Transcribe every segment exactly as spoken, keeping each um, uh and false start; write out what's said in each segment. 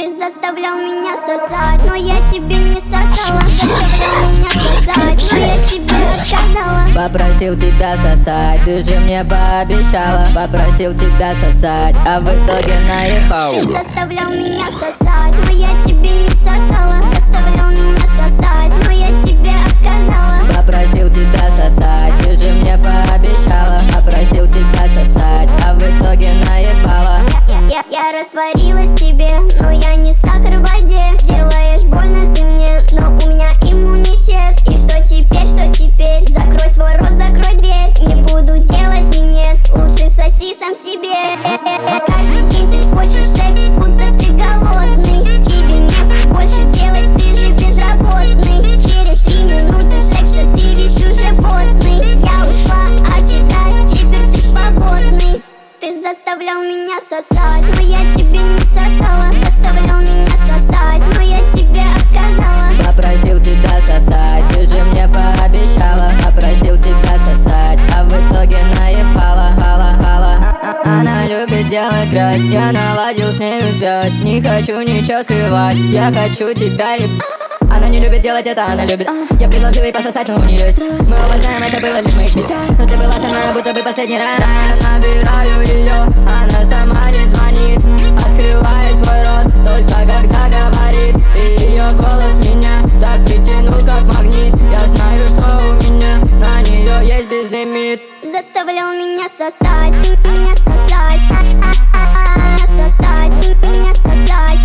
Ты заставлял меня сосать, но я тебе не сосала. Заставлял меня сосать, но я тебе отказала. Попросил тебя сосать, ты же мне пообещала. Попросил тебя сосать, а в итоге наебал. Ты заставлял меня сосать, но я тебе не сосала. Заставлял меня сосать, но я тебе отказала. Попросил тебя сосать, ты же мне пообещала. Попросил тебя сосать, а в итоге наебала. Я, я, я растворилась в тебе, но я не сахар в воде. Делаешь больно ты мне, но у меня иммунитет. И что теперь, что теперь? Закрой свой рот, закрой дверь. Не буду делать минет, лучше соси сам себе. Каждый день ты хочешь секс, будто ты голодный. Тебе нехуй больше делать, ты же безработный. Через три минуты секса ты весь уже потный. Я ушла от тебя, теперь ты свободный. Ты заставлял меня сосать, но я тебе не сосала. Заставлял меня сосать, но я тебе отказала. Попросил тебя сосать, ты же мне пообещала. Попросил тебя сосать, а в итоге наебала. Хала, хала. Она любит делать грязь, я наладил с нею связь. Не хочу ничего скрывать, я хочу тебя ебать. Она не любит делать это, она любит. Я предложил ей пососать, но у нее есть. Мы оба знаем, это было лишь в моих мечтах. Но ты была со мной, будто бы последний раз. Набираю ее, она сама не звонит. Открывает свой рот, только когда говорит. И ее голос меня так притянул, как магнит. Я знаю, что у меня на нее есть безлимит. Заставлял меня сосать, меня сосать, меня сосать, меня сосать,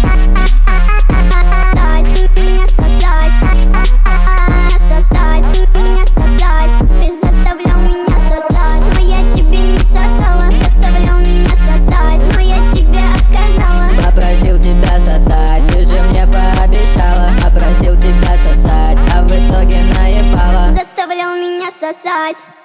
меня сосать, сосать, меня сосать. Ты заставлял меня сосать, но я тебе не сосала. Заставлял меня сосать, но я тебе отказала. Попросил тебя сосать, ты же мне пообещала. Попросил тебя сосать, а в итоге наебала. Заставлял меня сосать.